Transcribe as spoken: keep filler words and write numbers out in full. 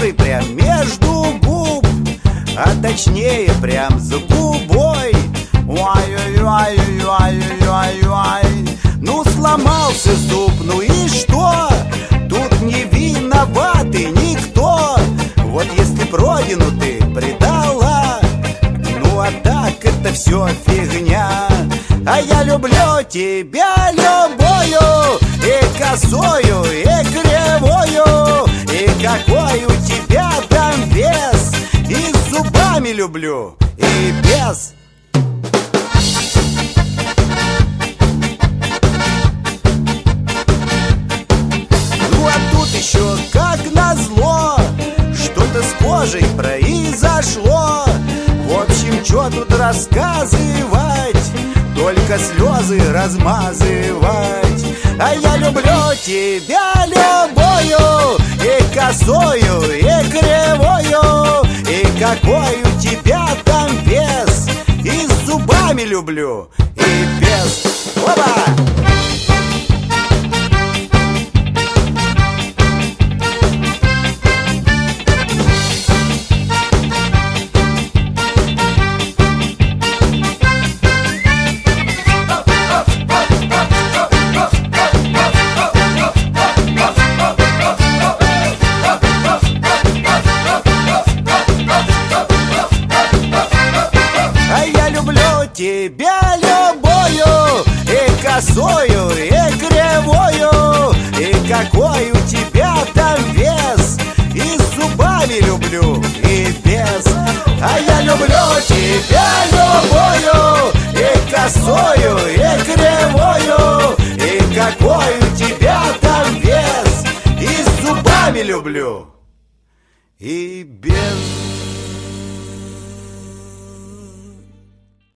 который прям между губ, а точнее прям за губой. Ой-ой-ой-ой-ой-ой-ой. Ну сломался зуб, ну и что? Тут не виноваты никто. Вот если б родину ты предала, ну а так это все фигня. А я люблю тебя любую, и косою, и кривую, и какой у тебя там вес. И с зубами люблю, и без. Ну а тут еще как назло что-то с кожей произошло. В общем, что тут рассказывать, только слезы размазывать. А я люблю тебя любую, и косою, и кривую, и какой у тебя там вес. И с зубами люблю, и без. Опа! Тебя любую, и косою, и кривую, и какой у тебя там вес. И с зубами люблю, и без. А я люблю тебя любую, и косою, и кривую, и какой у тебя там вес. И с зубами люблю, и без.